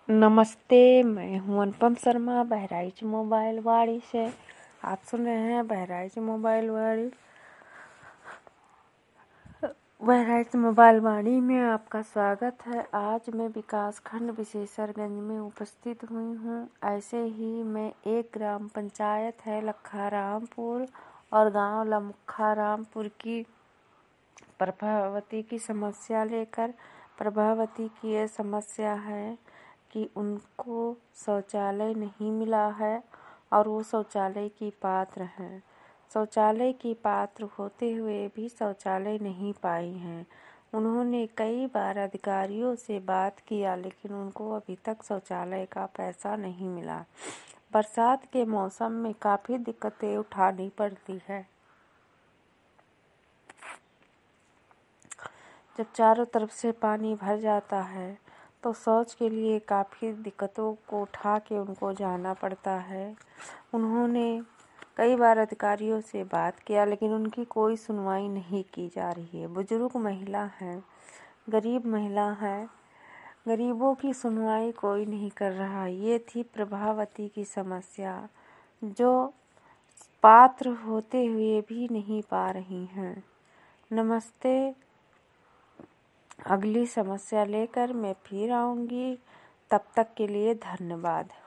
नमस्ते, मैं हूं अनुपम शर्मा बहराइच मोबाइल वाड़ी से। आप सुन रहे हैं बहराइच मोबाइल वाड़ी में आपका स्वागत है। आज मैं विकास खंड विशेषरगंज में उपस्थित हुई हूं। ऐसे ही मैं एक ग्राम पंचायत है लखारामपुर और गांव लखारामपुर की प्रभावती की समस्या लेकर। प्रभावती की ये समस्या है कि उनको शौचालय नहीं मिला है और वो शौचालय की पात्र हैं। शौचालय की पात्र होते हुए भी शौचालय नहीं पाई हैं। उन्होंने कई बार अधिकारियों से बात किया, लेकिन उनको अभी तक शौचालय का पैसा नहीं मिला। बरसात के मौसम में काफ़ी दिक्कतें उठानी पड़ती है। जब चारों तरफ से पानी भर जाता है तो शौच के लिए काफ़ी दिक्कतों को उठा के उनको जाना पड़ता है। उन्होंने कई बार अधिकारियों से बात किया, लेकिन उनकी कोई सुनवाई नहीं की जा रही है। बुजुर्ग महिला है, गरीब महिला है, गरीबों की सुनवाई कोई नहीं कर रहा। ये थी प्रभावती की समस्या, जो पात्र होते हुए भी नहीं पा रही हैं। नमस्ते। अगली समस्या लेकर मैं फिर आऊँगी। तब तक के लिए धन्यवाद।